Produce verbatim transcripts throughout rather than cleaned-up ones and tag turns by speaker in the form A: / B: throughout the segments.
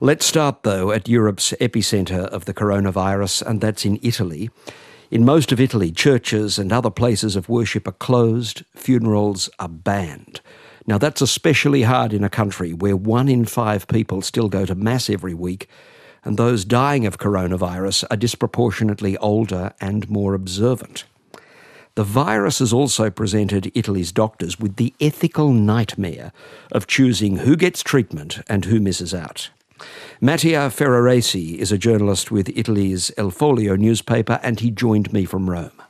A: Let's start, though, at Europe's epicentre of the coronavirus, and that's in Italy. In most of Italy, churches and other places of worship are closed, funerals are banned. Now, that's especially hard in a country where one in five people still go to Mass every week, and those dying of coronavirus are disproportionately older and more observant. The virus has also presented Italy's doctors with the ethical nightmare of choosing who gets treatment and who misses out. Mattia Ferraresi is a journalist with Italy's Il Foglio newspaper, and he joined me from Rome.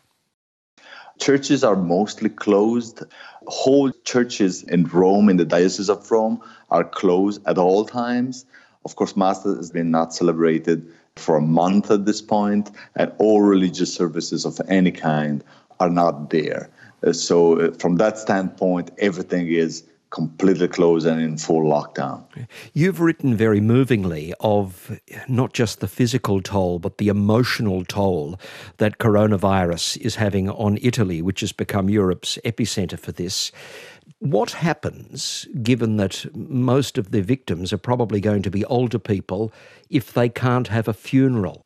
B: Churches are mostly closed. Whole churches in Rome, in the Diocese of Rome, are closed at all times. Of course, Mass has been not celebrated for a month at this point, and all religious services of any kind are not there. So from that standpoint, everything is completely closed and in full lockdown.
A: You've written very movingly of not just the physical toll, but the emotional toll that coronavirus is having on Italy, which has become Europe's epicentre for this. What happens, given that most of the victims are probably going to be older people, if they can't have a funeral?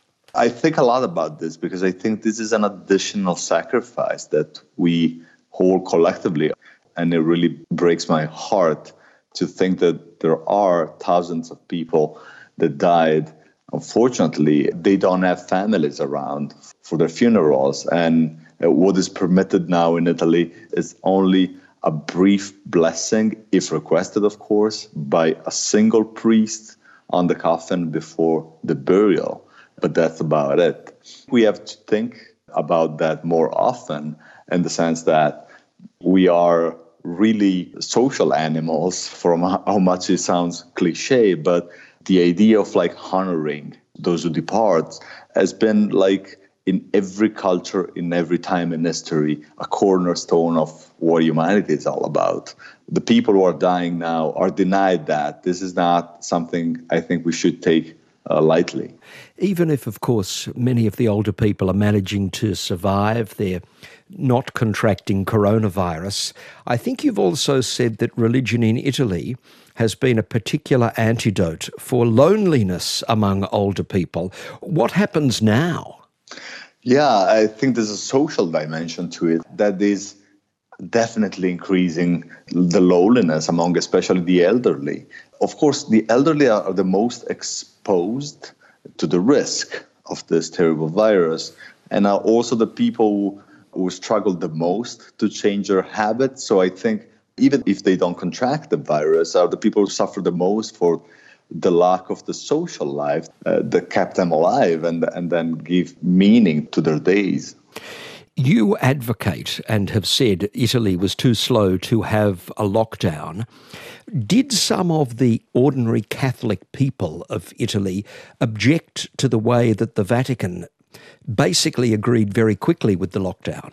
B: I think a lot about this because I think this is an additional sacrifice that we hold collectively. And it really breaks my heart to think that there are thousands of people that died. Unfortunately, they don't have families around for their funerals. And what is permitted now in Italy is only a brief blessing, if requested, of course, by a single priest on the coffin before the burial. But that's about it. We have to think about that more often in the sense that we are really social animals, from how much it sounds cliche, but the idea of like honoring those who depart has been like in every culture, in every time in history, a cornerstone of what humanity is all about. The people who are dying now are denied that. This is not something I think we should take uh, lightly.
A: Even if, of course, many of the older people are managing to survive, they're not contracting coronavirus, I think you've also said that religion in Italy has been a particular antidote for loneliness among older people. What happens now?
B: Yeah, I think there's a social dimension to it that is definitely increasing the loneliness among especially the elderly. Of course, the elderly are the most exposed to the risk of this terrible virus, and are also the people who struggle the most to change their habits. So I think even if they don't contract the virus, are the people who suffer the most for the lack of the social life uh, that kept them alive and, and then give meaning to their days.
A: You advocate and have said Italy was too slow to have a lockdown. Did some of the ordinary Catholic people of Italy object to the way that the Vatican basically agreed very quickly with the lockdown?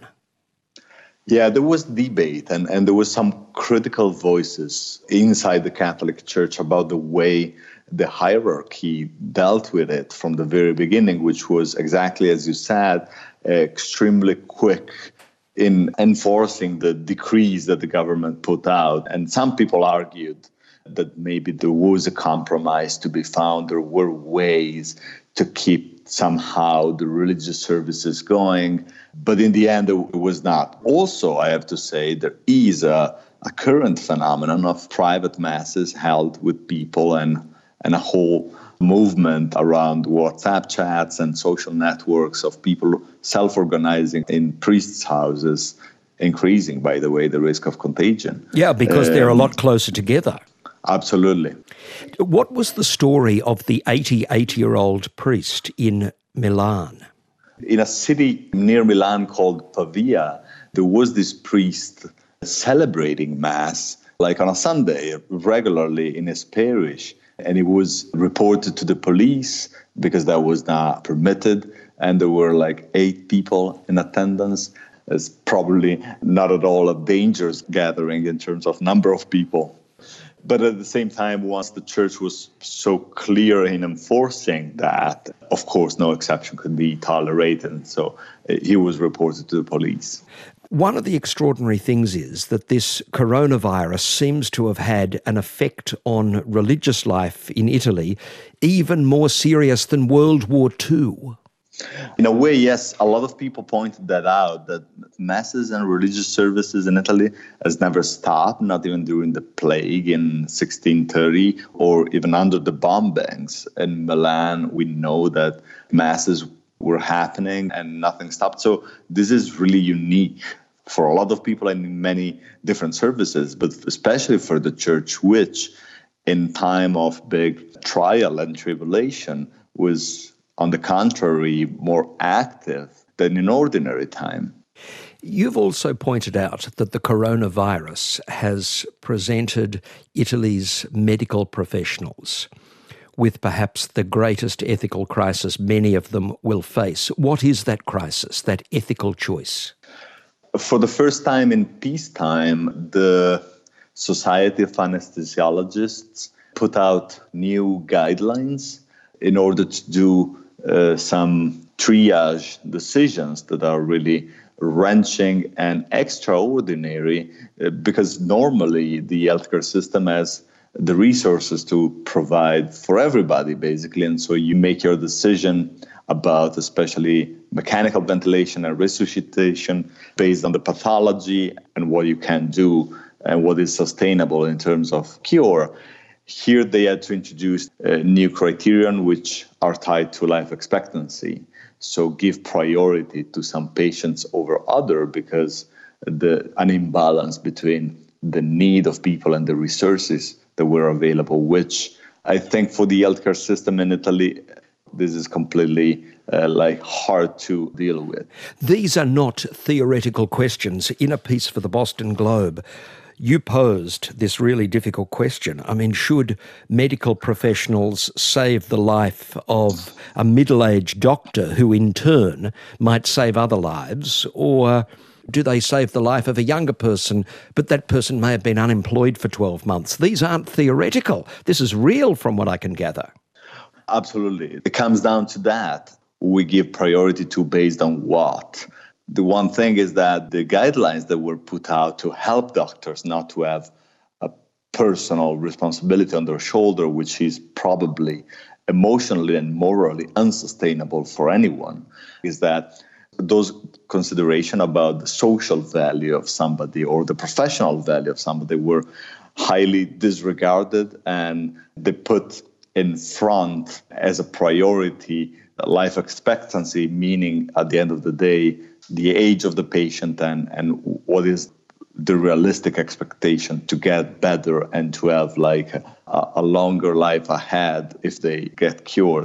B: Yeah, there was debate and, and there was some critical voices inside the Catholic Church about the way the hierarchy dealt with it from the very beginning, which was exactly as you said, extremely quick in enforcing the decrees that the government put out. And some people argued that maybe there was a compromise to be found. There were ways to keep somehow the religious services going. But in the end, it was not. Also, I have to say, there is a, a current phenomenon of private masses held with people and, and a whole movement around WhatsApp chats and social networks of people self-organizing in priests' houses, increasing, by the way, the risk of contagion.
A: Yeah, because um, they're a lot closer together.
B: Absolutely.
A: What was the story of the eighty-eight-year-old priest in Milan?
B: In a city near Milan called Pavia, there was this priest celebrating Mass, like on a Sunday, regularly in his parish. And he was reported to the police because that was not permitted. And there were like eight people in attendance. It's probably not at all a dangerous gathering in terms of number of people. But at the same time, once the church was so clear in enforcing that, of course, no exception could be tolerated. So he was reported to the police.
A: One of the extraordinary things is that this coronavirus seems to have had an effect on religious life in Italy, even more serious than World War Two.
B: In a way, yes, a lot of people pointed that out, that masses and religious services in Italy has never stopped, not even during the plague in sixteen thirty or even under the bombings. In Milan, we know that masses were happening and nothing stopped. So this is really unique for a lot of people and in many different services, but especially for the church, which in time of big trial and tribulation was, on the contrary, more active than in ordinary time.
A: You've also pointed out that the coronavirus has presented Italy's medical professionals with perhaps the greatest ethical crisis many of them will face. What is that crisis, that ethical choice?
B: For the first time in peacetime, the Society of Anesthesiologists put out new guidelines in order to do uh, some triage decisions that are really wrenching and extraordinary, uh, because normally the healthcare system has the resources to provide for everybody, basically. And so you make your decision about especially mechanical ventilation and resuscitation based on the pathology and what you can do and what is sustainable in terms of cure. Here they had to introduce a new criterion which are tied to life expectancy. So give priority to some patients over other because the an imbalance between the need of people and the resources that were available, which I think for the healthcare system in Italy, this is completely uh, like hard to deal with.
A: These are not theoretical questions. In a piece for the Boston Globe, you posed this really difficult question. I mean, should medical professionals save the life of a middle-aged doctor who in turn might save other lives, or do they save the life of a younger person, but that person may have been unemployed for twelve months? These aren't theoretical. This is real from what I can gather.
B: Absolutely. It comes down to that. We give priority to based on what? The one thing is that the guidelines that were put out to help doctors not to have a personal responsibility on their shoulder, which is probably emotionally and morally unsustainable for anyone, is that those considerations about the social value of somebody or the professional value of somebody were highly disregarded, and they put in front as a priority life expectancy, meaning at the end of the day, the age of the patient and, and what is the realistic expectation to get better and to have like a, a longer life ahead if they get cured.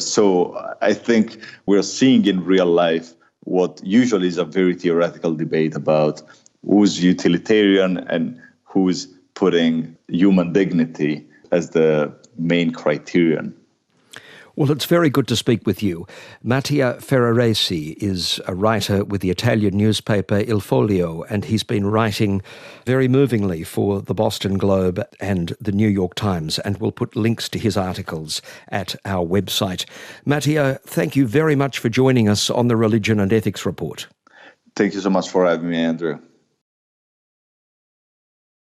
B: So I think we're seeing in real life what usually is a very theoretical debate about who's utilitarian and who's putting human dignity as the main criterion.
A: Well, it's very good to speak with you. Mattia Ferraresi is a writer with the Italian newspaper Il Foglio, and he's been writing very movingly for the Boston Globe and the New York Times, and we'll put links to his articles at our website. Mattia, thank you very much for joining us on the Religion and Ethics Report.
B: Thank you so much for having me, Andrew.